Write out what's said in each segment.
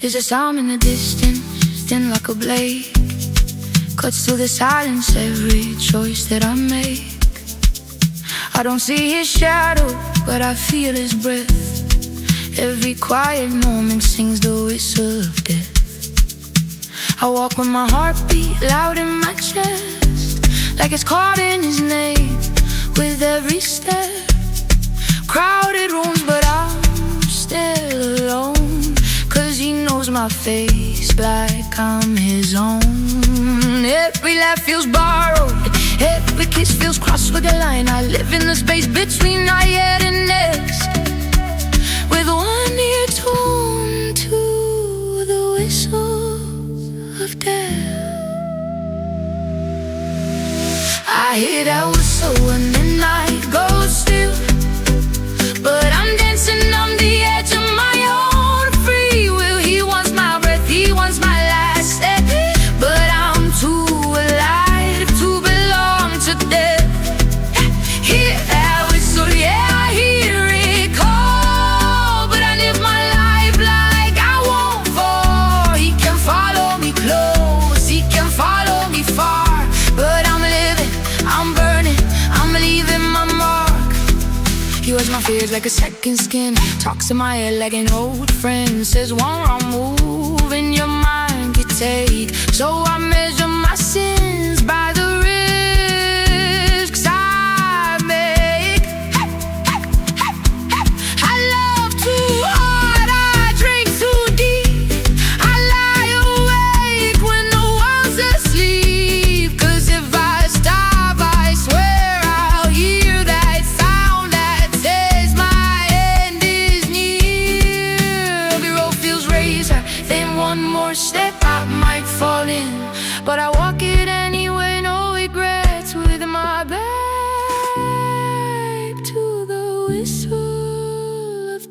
There's a sound in the distance, thin like a blade, cuts through the silence every choice that I make. I don't see his shadow, but I feel his breath. Every quiet moment sings the whistle of death. I walk with my heartbeat loud in my chest, like it's caught in his name with every step. Crowded rooms, but I'm still alone, 'cause he knows my face like I'm his own. Every laugh feels borrowed, every kiss feels crossed with a line. I live in the space between our yet and next, with one ear tuned to the whistle of death. I hear that whistle when the night goes still, but I'm dancing on the edge of my own free will. He wants my breath, he wants my last step, but I'm too alive to belong to death. Hear that whistle, yeah, I hear it call, but I live my life like I won't fall. He can follow me close, he can follow me far, but I'm living, I'm burning, I'm leaving my mark. He wears my fears like a second skin, talks in my head like an old friend, says one wrong move and your mind could take. So I measure my sins by the risks I make. I love too hard, I drink too deep, I lie awake when no one's asleep, 'cause if I stop, I swear I'll hear that sound that says my end is near. Every road feels razor, then one more step I might fall in, but I walk it anyway, no regrets, with my back to the whistle of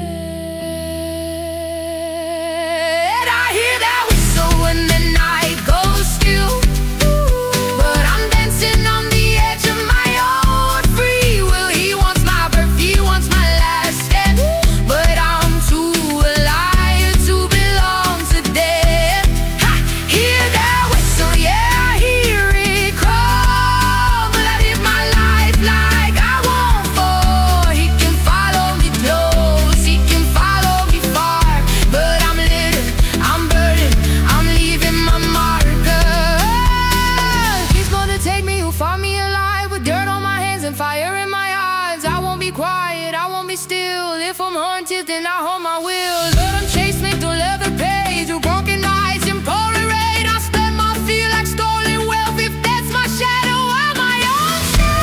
death. I hear that whistle when the night goes still, but I'm dancing on the edge of my own free will. He wants my breath, he wants my last step, but I'm too alive to belong to death. Ha! Hear that whistle, yeah, I hear it call, but I live my life like I won't fall. He can follow me close, he can follow me far, but I'm living, I'm burning, I'm leaving my marker. He's gonna take me, who fought me alive, with dirt on my hands and fire in my eyes. I won't be quiet, I won't be still. If I'm haunted, then I hold my will. But I'm chasing me through leather page, through broken eyes and pouring rain. I spend my fear like stolen wealth. If that's my shadow, I'm my own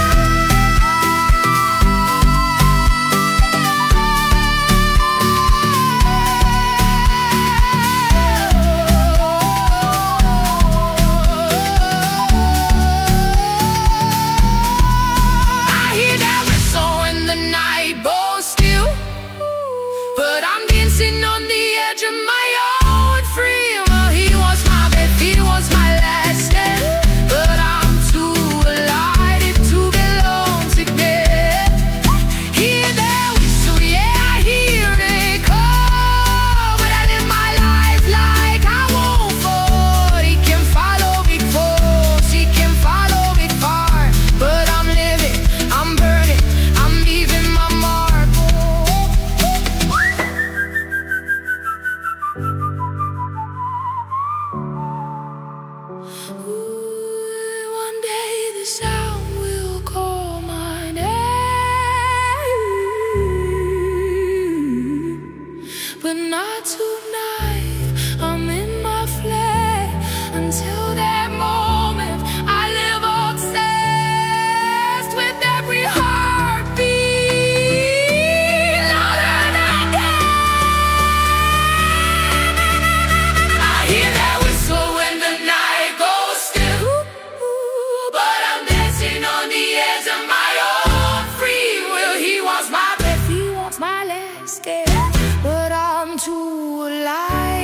I hear that whistle when the night goes still, but I'm dancing on the edge of my own free will. He wants my breath, he wants my last step, but I'm too alive to belong to death. Hear that whistle, yeah, I hear it call, but I live my life like I won't fall. He can follow me close, he can follow me far, but I'm living, I'm burning, I'm leaving my mark. Ooh, one day the sound will call my name, but not tonight. I'm in my flesh until that moment. I live obsessed with every heartbeat, louder than death. I hear that whistle when the night goes still, but I'm dancing on the edge of my own free will. He wants my breath, he wants my last step, but I'm too alive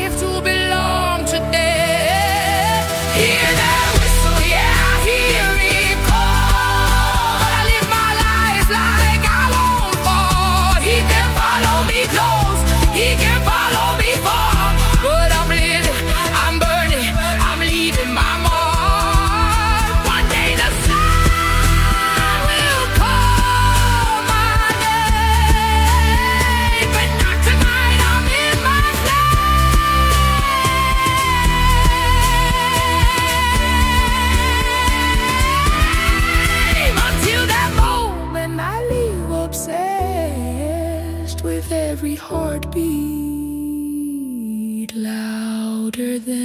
with every heartbeat louder than